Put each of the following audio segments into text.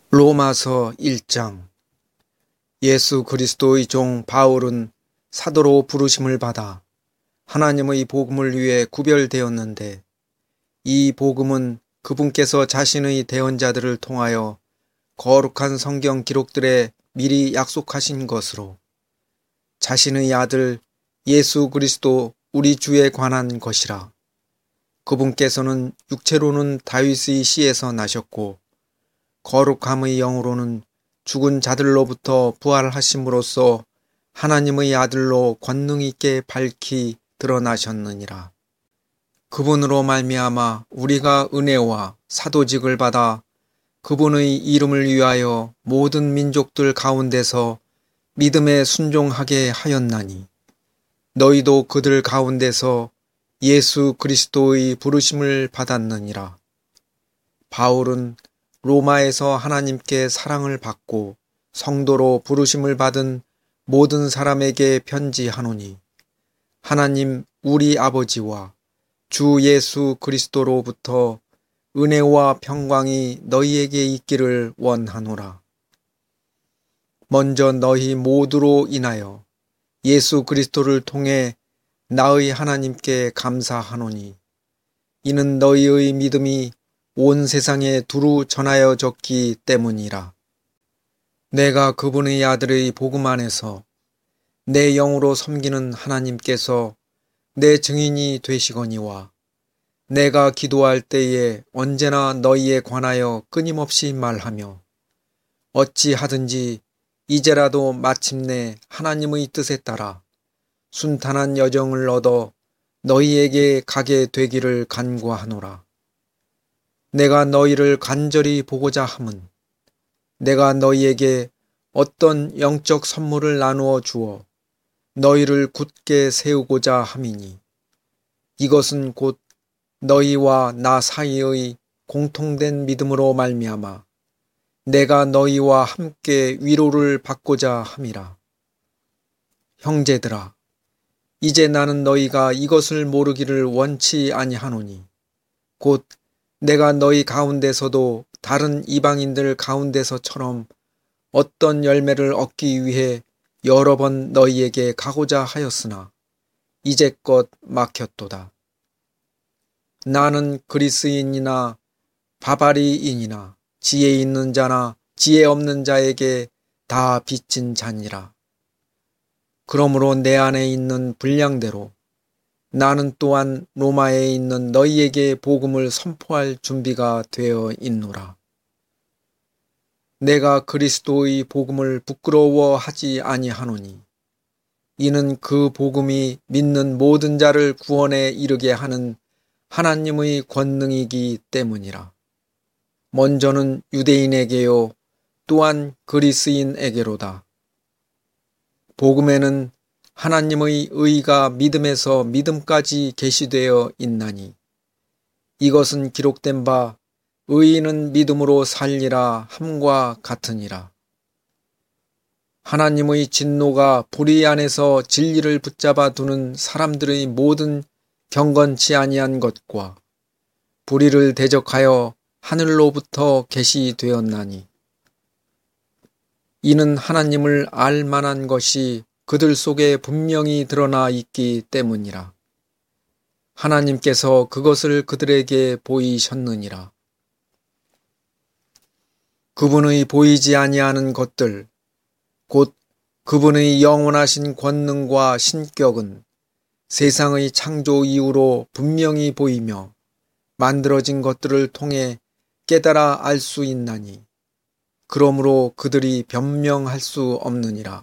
로마서 1장. 예수 그리스도의 종 바울은 사도로 부르심을 받아 하나님의 복음을 위해 구별되었는데, 이 복음은 그분께서 자신의 대언자들을 통하여 거룩한 성경 기록들에 미리 약속하신 것으로 자신의 아들 예수 그리스도 우리 주에 관한 것이라. 그분께서는 육체로는 다윗의 씨에서 나셨고 거룩함의 영으로는 죽은 자들로부터 부활하심으로써 하나님의 아들로 권능 있게 밝히 드러나셨느니라. 그분으로 말미암아 우리가 은혜와 사도직을 받아 그분의 이름을 위하여 모든 민족들 가운데서 믿음에 순종하게 하였나니, 너희도 그들 가운데서 예수 그리스도의 부르심을 받았느니라. 바울은 로마에서 하나님께 사랑을 받고 성도로 부르심을 받은 모든 사람에게 편지하노니, 하나님 우리 아버지와 주 예수 그리스도로부터 은혜와 평강이 너희에게 있기를 원하노라. 먼저 너희 모두로 인하여 예수 그리스도를 통해 나의 하나님께 감사하노니, 이는 너희의 믿음이 온 세상에 두루 전하여졌기 때문이라. 내가 그분의 아들의 복음 안에서 내 영으로 섬기는 하나님께서 내 증인이 되시거니와, 내가 기도할 때에 언제나 너희에 관하여 끊임없이 말하며 어찌하든지 이제라도 마침내 하나님의 뜻에 따라 순탄한 여정을 얻어 너희에게 가게 되기를 간구하노라. 내가 너희를 간절히 보고자 함은 내가 너희에게 어떤 영적 선물을 나누어 주어 너희를 굳게 세우고자 함이니, 이것은 곧 너희와 나 사이의 공통된 믿음으로 말미암아 내가 너희와 함께 위로를 받고자 함이라. 형제들아, 이제 나는 너희가 이것을 모르기를 원치 아니하노니, 곧 내가 너희 가운데서도 다른 이방인들 가운데서처럼 어떤 열매를 얻기 위해 여러 번 너희에게 가고자 하였으나 이제껏 막혔도다. 나는 그리스인이나 바바리인이나 지혜 있는 자나 지혜 없는 자에게 다 빚진 자니라. 그러므로 내 안에 있는 분량대로 나는 또한 로마에 있는 너희에게 복음을 선포할 준비가 되어 있노라. 내가 그리스도의 복음을 부끄러워하지 아니하노니, 이는 그 복음이 믿는 모든 자를 구원에 이르게 하는 하나님의 권능이기 때문이라. 먼저는 유대인에게요, 또한 그리스인에게로다. 복음에는 하나님의 의가 믿음에서 믿음까지 계시되어 있나니, 이것은 기록된 바 의인은 믿음으로 살리라 함과 같으니라. 하나님의 진노가 불의 안에서 진리를 붙잡아 두는 사람들의 모든 경건치 아니한 것과 불의를 대적하여 하늘로부터 계시되었나니, 이는 하나님을 알 만한 것이 그들 속에 분명히 드러나 있기 때문이라. 하나님께서 그것을 그들에게 보이셨느니라. 그분의 보이지 아니하는 것들, 곧 그분의 영원하신 권능과 신격은 세상의 창조 이후로 분명히 보이며 만들어진 것들을 통해 깨달아 알 수 있나니, 그러므로 그들이 변명할 수 없느니라.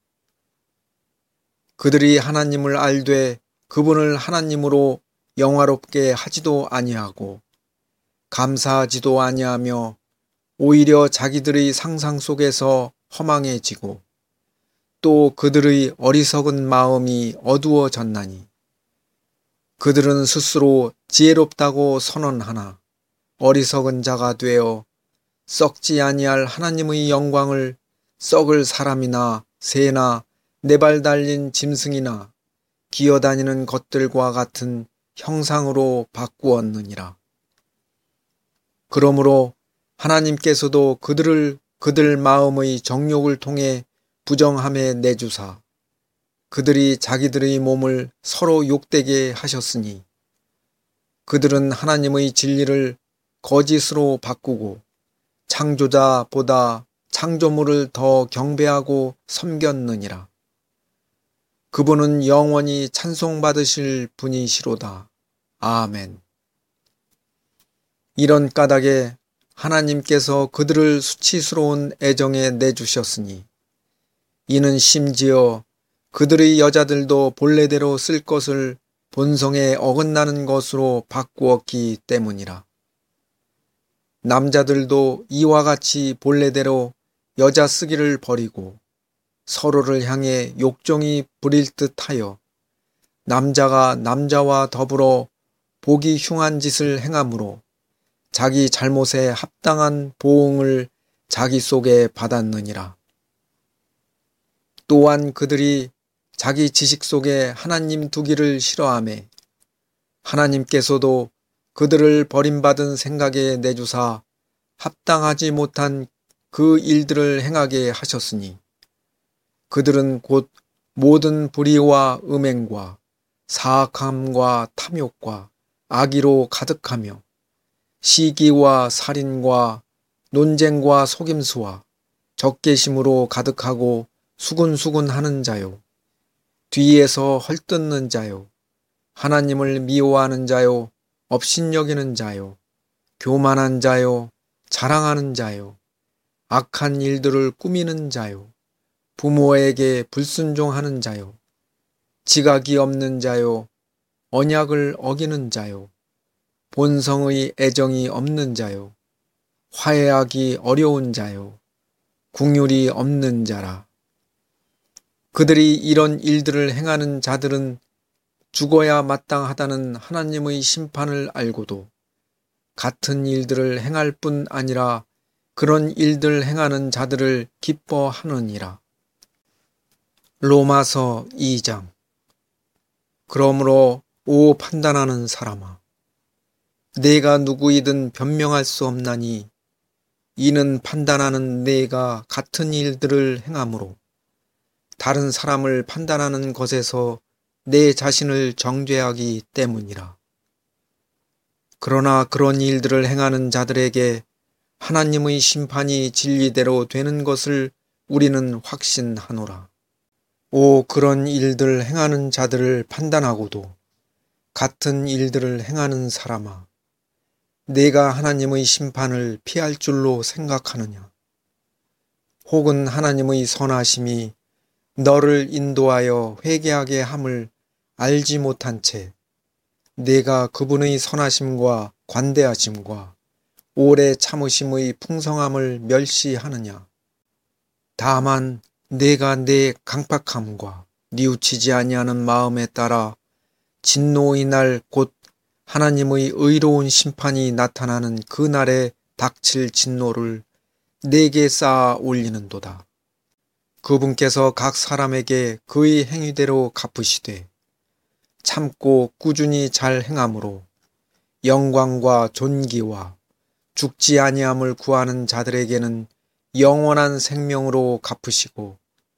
그들이 하나님을 알되 그분을 하나님으로 영화롭게 하지도 아니하고 감사하지도 아니하며 오히려 자기들의 상상 속에서 허망해지고 또 그들의 어리석은 마음이 어두워졌나니, 그들은 스스로 지혜롭다고 선언하나 어리석은 자가 되어 썩지 아니할 하나님의 영광을 썩을 사람이나 새나 네 발 달린 짐승이나 기어다니는 것들과 같은 형상으로 바꾸었느니라. 그러므로 하나님께서도 그들을 그들 마음의 정욕을 통해 부정함에 내주사 그들이 자기들의 몸을 서로 욕되게 하셨으니 그들은 하나님의 진리를 거짓으로 바꾸고 창조자보다 창조물을 더 경배하고 섬겼느니라. 그분은 영원히 찬송받으실 분이시로다. 아멘. 이런 까닭에 하나님께서 그들을 수치스러운 애정에 내주셨으니 이는 심지어 그들의 여자들도 본래대로 쓸 것을 본성에 어긋나는 것으로 바꾸었기 때문이라. 남자들도 이와 같이 본래대로 여자 쓰기를 버리고 서로를 향해 욕정이 부릴 듯하여 남자가 남자와 더불어 보기 흉한 짓을 행함으로 자기 잘못에 합당한 보응을 자기 속에 받았느니라. 또한 그들이 자기 지식 속에 하나님 두기를 싫어하매 하나님께서도 그들을 버림받은 생각에 내주사 합당하지 못한 그 일들을 행하게 하셨으니 그들은 곧 모든 불의와 음행과 사악함과 탐욕과 악의로 가득하며 시기와 살인과 논쟁과 속임수와 적개심으로 가득하고 수군수군하는 자요 뒤에서 헐뜯는 자요 하나님을 미워하는 자요 업신여기는 자요 교만한 자요 자랑하는 자요 악한 일들을 꾸미는 자요 부모에게 불순종하는 자요 지각이 없는 자요 언약을 어기는 자요 본성의 애정이 없는 자요 화해하기 어려운 자요 긍휼이 없는 자라. 그들이 이런 일들을 행하는 자들은 죽어야 마땅하다는 하나님의 심판을 알고도 같은 일들을 행할 뿐 아니라 그런 일들 행하는 자들을 기뻐하느니라. 로마서 2장. 그러므로 오 판단하는 사람아 내가 누구이든 변명할 수 없나니 이는 판단하는 내가 같은 일들을 행함으로 다른 사람을 판단하는 것에서 내 자신을 정죄하기 때문이라. 그러나 그런 일들을 행하는 자들에게 하나님의 심판이 진리대로 되는 것을 우리는 확신하노라. 오 그런 일들 행하는 자들을 판단하고도 같은 일들을 행하는 사람아 내가 하나님의 심판을 피할 줄로 생각하느냐. 혹은 하나님의 선하심이 너를 인도하여 회개하게 함을 알지 못한 채 내가 그분의 선하심과 관대하심과 오래 참으심의 풍성함을 멸시하느냐. 다만 내가 내 강팍함과 뉘우치지 아니하는 마음에 따라 진노의 날 곧 하나님의 의로운 심판이 나타나는 그 날에 닥칠 진노를 내게 쌓아 올리는도다. 그분께서 각 사람에게 그의 행위대로 갚으시되 참고 꾸준히 잘 행함으로 영광과 존귀와 죽지 아니함을 구하는 자들에게는 영원한 생명으로 갚으시고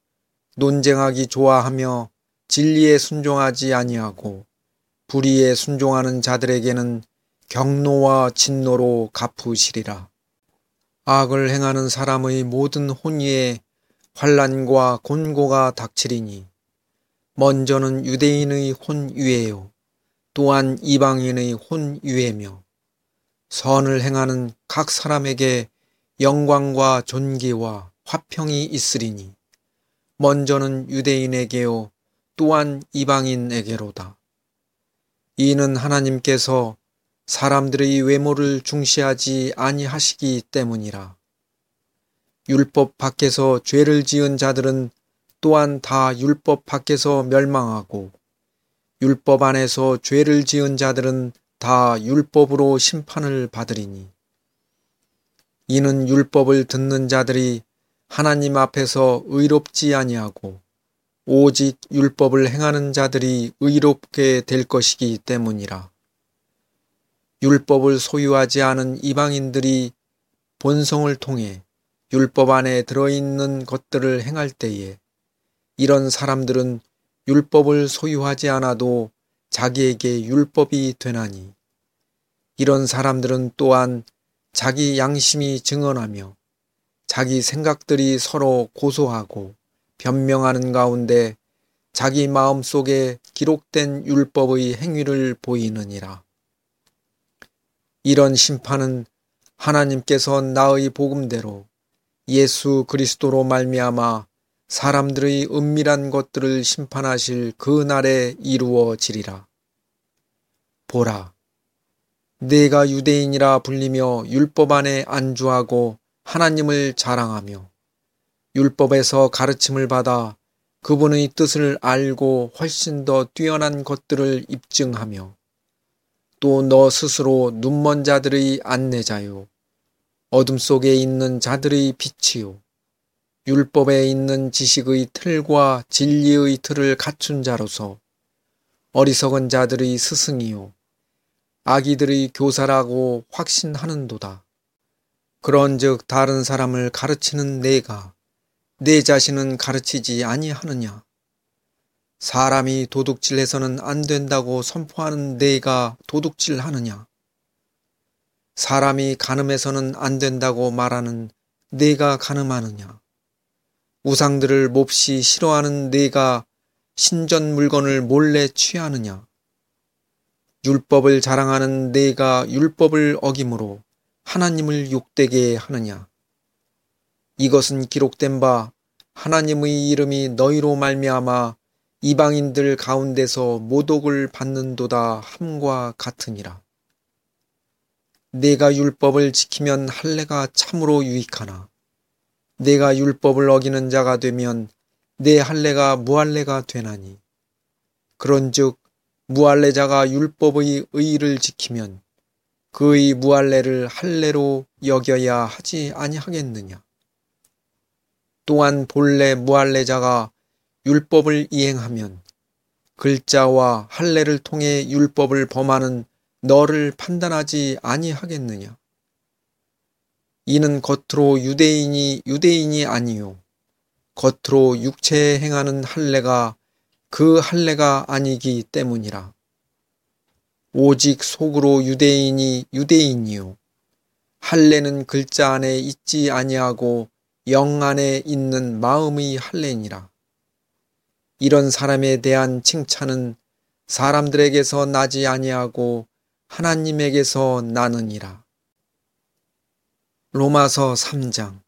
논쟁하기 좋아하며 진리에 순종하지 아니하고 불의에 순종하는 자들에게는 경노와 진노로 갚으시리라. 악을 행하는 사람의 모든 혼위에 환난과 곤고가 닥치리니 먼저는 유대인의 혼유예요 또한 이방인의 혼유예며 선을 행하는 각 사람에게 영광과 존귀와 화평이 있으리니 먼저는 유대인에게요 또한 이방인에게로다. 이는 하나님께서 사람들의 외모를 중시하지 아니하시기 때문이라. 율법 밖에서 죄를 지은 자들은 또한 다 율법 밖에서 멸망하고 율법 안에서 죄를 지은 자들은 다 율법으로 심판을 받으리니 이는 율법을 듣는 자들이 하나님 앞에서 의롭지 아니하고 오직 율법을 행하는 자들이 의롭게 될 것이기 때문이라. 율법을 소유하지 않은 이방인들이 본성을 통해 율법 안에 들어있는 것들을 행할 때에 이런 사람들은 율법을 소유하지 않아도 자기에게 율법이 되나니 이런 사람들은 또한 자기 양심이 증언하며 자기 생각들이 서로 고소하고 변명하는 가운데 자기 마음속에 기록된 율법의 행위를 보이느니라. 이런 심판은 하나님께서 나의 복음대로 예수 그리스도로 말미암아 사람들의 은밀한 것들을 심판하실 그 날에 이루어지리라. 보라, 내가 유대인이라 불리며 율법 안에 안주하고 하나님을 자랑하며 율법에서 가르침을 받아 그분의 뜻을 알고 훨씬 더 뛰어난 것들을 입증하며 또 너 스스로 눈먼 자들의 안내자요 어둠 속에 있는 자들의 빛이요 율법에 있는 지식의 틀과 진리의 틀을 갖춘 자로서 어리석은 자들의 스승이요 아기들의 교사라고 확신하는도다. 그런즉 다른 사람을 가르치는 내가 내 자신은 가르치지 아니하느냐? 사람이 도둑질해서는 안 된다고 선포하는 내가 도둑질하느냐? 사람이 간음해서는 안 된다고 말하는 내가 간음하느냐? 우상들을 몹시 싫어하는 내가 신전 물건을 몰래 취하느냐? 율법을 자랑하는 내가 율법을 어김으로 하나님을 욕되게 하느냐? 이것은 기록된 바 하나님의 이름이 너희로 말미암아 이방인들 가운데서 모독을 받는도다 함과 같으니라. 내가 율법을 지키면 할례가 참으로 유익하나 내가 율법을 어기는 자가 되면 내 할례가 무할례가 되나니 그런즉 무할례자가 율법의 의의를 지키면 그의 무할례를 할례로 여겨야 하지 아니하겠느냐. 또한 본래 무할례자가 율법을 이행하면 글자와 할례를 통해 율법을 범하는 너를 판단하지 아니하겠느냐. 이는 겉으로 유대인이 아니요 겉으로 육체에 행하는 할례가 그 할례가 아니기 때문이라. 오직 속으로 유대인이요 할례는 글자 안에 있지 아니하고 영 안에 있는 마음의 할례니라. 이런 사람에 대한 칭찬은 사람들에게서 나지 아니하고 하나님에게서 나느니라. 로마서 3장.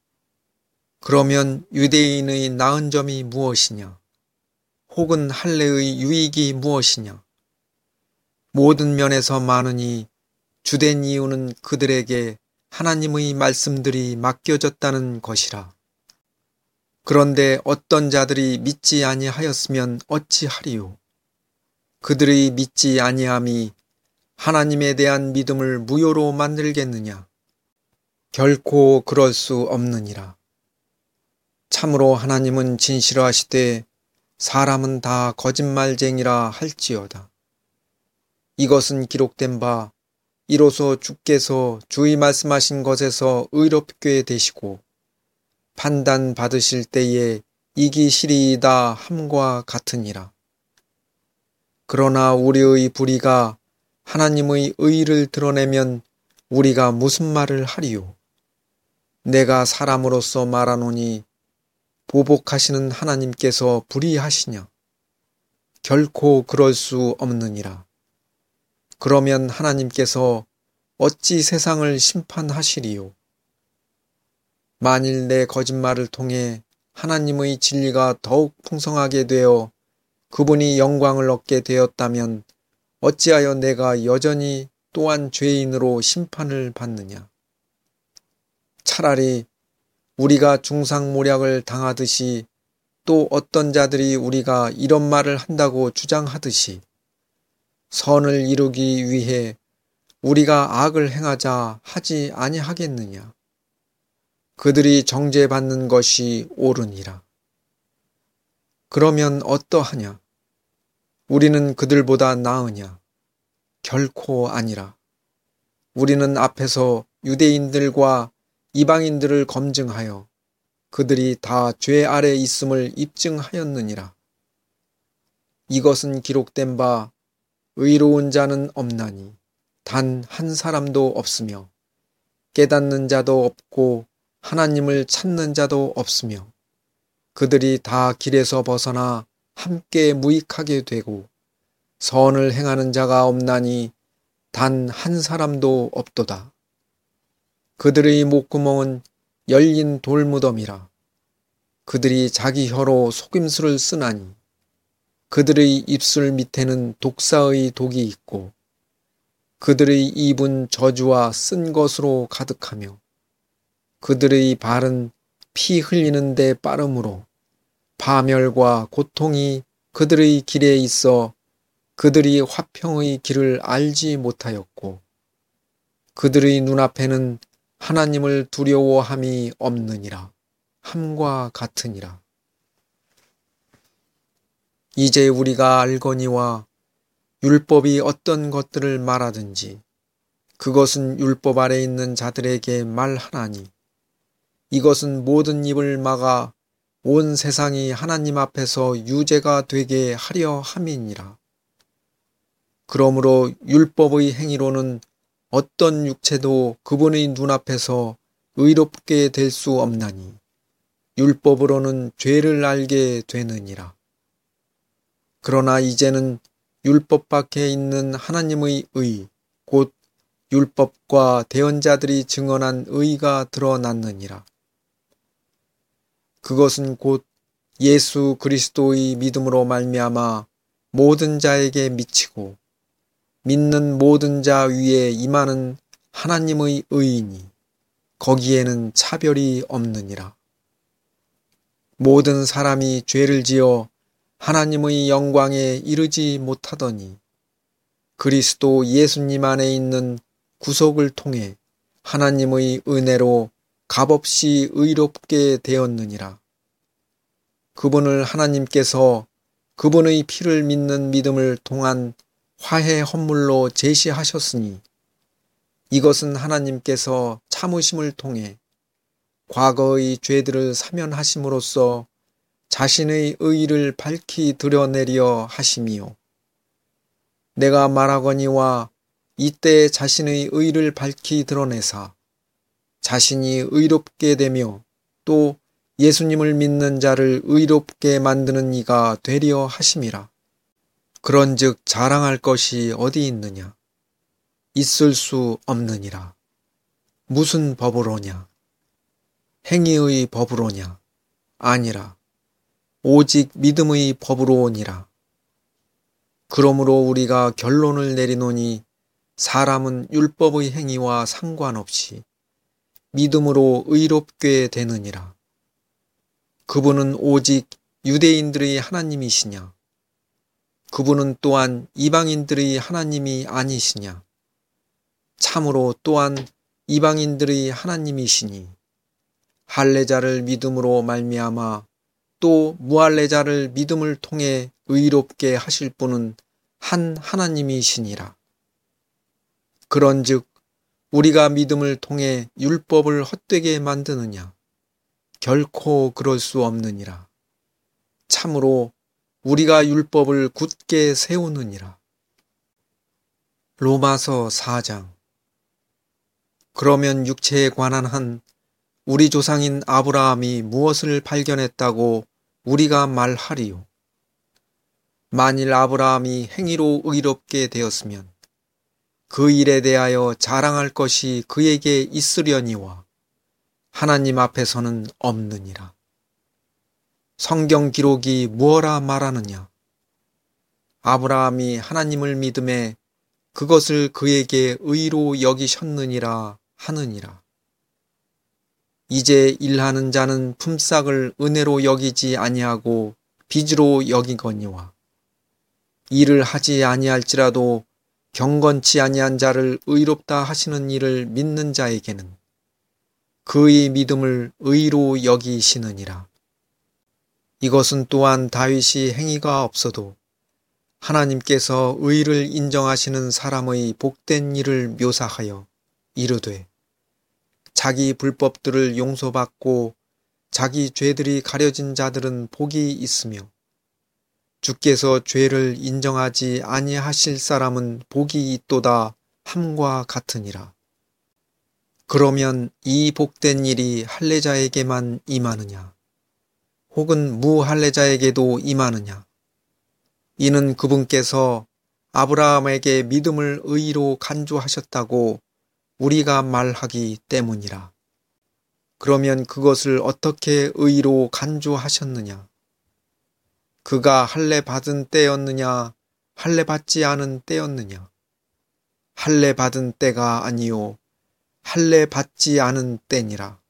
그러면 유대인의 나은 점이 무엇이냐? 혹은 할례의 유익이 무엇이냐? 모든 면에서 많으니 주된 이유는 그들에게 하나님의 말씀들이 맡겨졌다는 것이라. 그런데 어떤 자들이 믿지 아니하였으면 어찌하리요? 그들의 믿지 아니함이 하나님에 대한 믿음을 무효로 만들겠느냐? 결코 그럴 수 없느니라. 참으로 하나님은 진실하시되 사람은 다 거짓말쟁이라 할지어다. 이것은 기록된 바 이로써 주께서 주의 말씀하신 것에서 의롭게 되시고 판단 받으실 때에 이기시리이다 함과 같으니라. 그러나 우리의 불의가 하나님의 의를 드러내면 우리가 무슨 말을 하리요? 내가 사람으로서 말하노니 보복하시는 하나님께서 불의하시냐? 결코 그럴 수 없느니라. 그러면 하나님께서 어찌 세상을 심판하시리요? 만일 내 거짓말을 통해 하나님의 진리가 더욱 풍성하게 되어 그분이 영광을 얻게 되었다면 어찌하여 내가 여전히 또한 죄인으로 심판을 받느냐? 차라리 우리가 중상모략을 당하듯이 또 어떤 자들이 우리가 이런 말을 한다고 주장하듯이 선을 이루기 위해 우리가 악을 행하자 하지 아니하겠느냐? 그들이 정죄받는 것이 옳으니라. 그러면 어떠하냐? 우리는 그들보다 나으냐? 결코 아니라. 우리는 앞에서 유대인들과 이방인들을 검증하여 그들이 다 죄 아래 있음을 입증하였느니라. 이것은 기록된 바 의로운 자는 없나니 단 한 사람도 없으며 깨닫는 자도 없고 하나님을 찾는 자도 없으며 그들이 다 길에서 벗어나 함께 무익하게 되고 선을 행하는 자가 없나니 단 한 사람도 없도다. 그들의 목구멍은 열린 돌무덤이라. 그들이 자기 혀로 속임수를 쓰나니 그들의 입술 밑에는 독사의 독이 있고 그들의 입은 저주와 쓴 것으로 가득하며 그들의 발은 피 흘리는 데 빠름으로 파멸과 고통이 그들의 길에 있어 그들이 화평의 길을 알지 못하였고 그들의 눈앞에는 하나님을 두려워함이 없느니라. 함과 같으니라. 이제 우리가 알거니와 율법이 어떤 것들을 말하든지 그것은 율법 아래 있는 자들에게 말하나니 이것은 모든 입을 막아 온 세상이 하나님 앞에서 유죄가 되게 하려 함이니라. 그러므로 율법의 행위로는 어떤 육체도 그분의 눈앞에서 의롭게 될 수 없나니 율법으로는 죄를 알게 되느니라. 그러나 이제는 율법 밖에 있는 하나님의 의, 곧 율법과 대언자들이 증언한 의가 드러났느니라. 그것은 곧 예수 그리스도의 믿음으로 말미암아 모든 자에게 미치고 믿는 모든 자 위에 임하는 하나님의 의이니 거기에는 차별이 없느니라. 모든 사람이 죄를 지어 하나님의 영광에 이르지 못하더니 그리스도 예수님 안에 있는 구속을 통해 하나님의 은혜로 값없이 의롭게 되었느니라. 그분을 하나님께서 그분의 피를 믿는 믿음을 통한 화해 헌물로 제시하셨으니 이것은 하나님께서 참으심을 통해 과거의 죄들을 사면하심으로써 자신의 의를 밝히 드러내려 하심이요. 내가 말하거니와 이때 자신의 의를 밝히 드러내사 자신이 의롭게 되며 또 예수님을 믿는 자를 의롭게 만드는 이가 되려 하심이라. 그런즉 자랑할 것이 어디 있느냐? 있을 수 없느니라. 무슨 법으로냐? 행위의 법으로냐? 아니라 오직 믿음의 법으로니라. 그러므로 우리가 결론을 내리노니 사람은 율법의 행위와 상관없이 믿음으로 의롭게 되느니라. 그분은 오직 유대인들의 하나님이시냐? 그분은 또한 이방인들의 하나님이 아니시냐? 참으로 또한 이방인들의 하나님이시니 할례자를 믿음으로 말미암아 또 무할례자를 믿음을 통해 의롭게 하실 분은 한 하나님이시니라. 그런즉 우리가 믿음을 통해 율법을 헛되게 만드느냐? 결코 그럴 수 없느니라. 참으로 우리가 율법을 굳게 세우느니라. 로마서 4장. 그러면 육체에 관한 한 우리 조상인 아브라함이 무엇을 발견했다고 우리가 말하리요? 만일 아브라함이 행위로 의롭게 되었으면 그 일에 대하여 자랑할 것이 그에게 있으려니와 하나님 앞에서는 없느니라. 성경 기록이 무엇라 말하느냐? 아브라함이 하나님을 믿음에 그것을 그에게 의로 여기셨느니라 하느니라. 이제 일하는 자는 품삯을 은혜로 여기지 아니하고 빚으로 여기거니와 일을 하지 아니할지라도 경건치 아니한 자를 의롭다 하시는 일을 믿는 자에게는 그의 믿음을 의로 여기시느니라. 이것은 또한 다윗이 행위가 없어도 하나님께서 의를 인정하시는 사람의 복된 일을 묘사하여 이르되 자기 불법들을 용서받고 자기 죄들이 가려진 자들은 복이 있으며 주께서 죄를 인정하지 아니하실 사람은 복이 있도다 함과 같으니라. 그러면 이 복된 일이 할례자에게만 임하느냐? 혹은 무할례자에게도 임하느냐? 이는 그분께서 아브라함에게 믿음을 의로 간주하셨다고 우리가 말하기 때문이라. 그러면 그것을 어떻게 의로 간주하셨느냐? 그가 할례 받은 때였느냐? 할례 받지 않은 때였느냐? 할례 받은 때가 아니요 할례 받지 않은 때니라.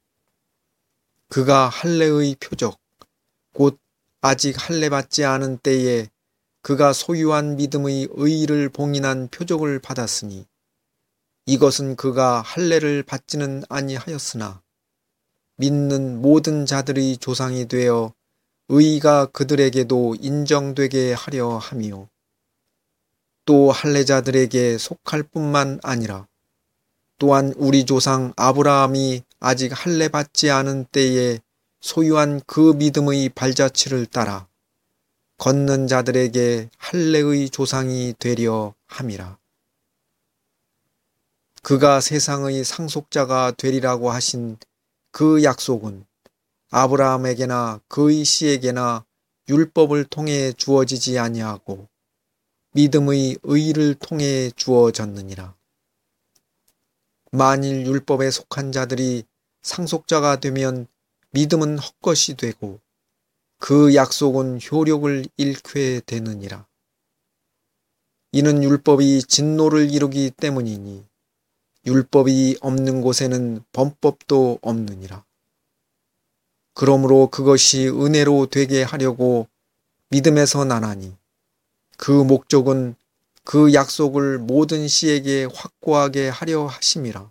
그가 할례의 표적, 곧 아직 할례 받지 않은 때에 그가 소유한 믿음의 의의를 봉인한 표적을 받았으니 이것은 그가 할례를 받지는 아니하였으나 믿는 모든 자들의 조상이 되어 의의가 그들에게도 인정되게 하려 함이요. 또 할례자들에게 속할 뿐만 아니라 또한 우리 조상 아브라함이 아직 할례 받지 않은 때에 소유한 그 믿음의 발자취를 따라 걷는 자들에게 할례의 조상이 되려 함이라. 그가 세상의 상속자가 되리라고 하신 그 약속은 아브라함에게나 그의 씨에게나 율법을 통해 주어지지 아니하고 믿음의 의를 통해 주어졌느니라. 만일 율법에 속한 자들이 상속자가 되면 믿음은 헛것이 되고 그 약속은 효력을 잃게 되느니라. 이는 율법이 진노를 이루기 때문이니 율법이 없는 곳에는 범법도 없느니라. 그러므로 그것이 은혜로 되게 하려고 믿음에서 나나니 그 목적은 그 약속을 모든 씨에게 확고하게 하려 하심이라.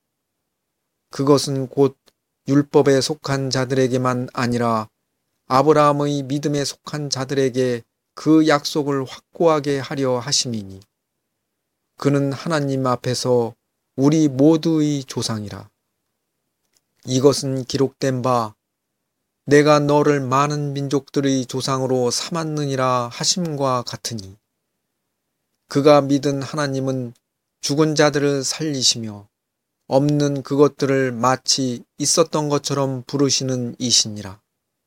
그것은 곧 율법에 속한 자들에게만 아니라 아브라함의 믿음에 속한 자들에게 그 약속을 확고하게 하려 하심이니 그는 하나님 앞에서 우리 모두의 조상이라. 이것은 기록된 바 내가 너를 많은 민족들의 조상으로 삼았느니라 하심과 같으니 그가 믿은 하나님은 죽은 자들을 살리시며 없는 그것들을 마치 있었던 것처럼 부르시는 이시니라.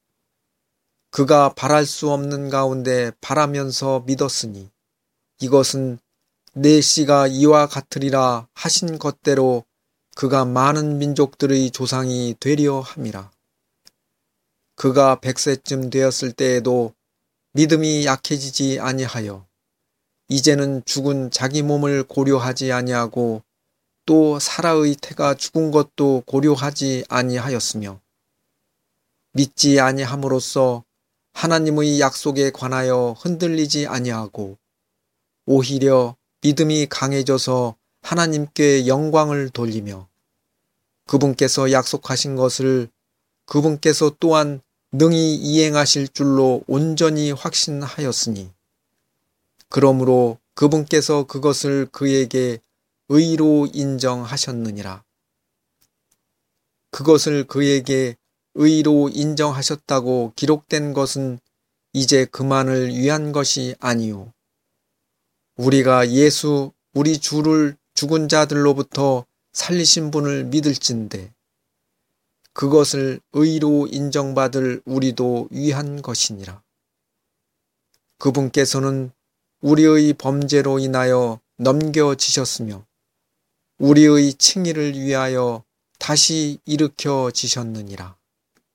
그가 바랄 수 없는 가운데 바라면서 믿었으니 이것은 내 씨가 이와 같으리라 하신 것대로 그가 많은 민족들의 조상이 되려 함이라. 그가 100세쯤 되었을 때에도 믿음이 약해지지 아니하여 이제는 죽은 자기 몸을 고려하지 아니하고 또 사라의 태가 죽은 것도 고려하지 아니하였으며 믿지 아니함으로써 하나님의 약속에 관하여 흔들리지 아니하고 오히려 믿음이 강해져서 하나님께 영광을 돌리며 그분께서 약속하신 것을 그분께서 또한 능히 이행하실 줄로 온전히 확신하였으니 그러므로 그분께서 그것을 그에게 의로 인정하셨느니라. 그것을 그에게 의로 인정하셨다고 기록된 것은 이제 그만을 위한 것이 아니요 우리가 예수 우리 주를 죽은 자들로부터 살리신 분을 믿을진대 그것을 의로 인정받을 우리도 위한 것이니라. 그분께서는 우리의 범죄로 인하여 넘겨지셨으며 우리의 칭의를 위하여 다시 일으켜지셨느니라.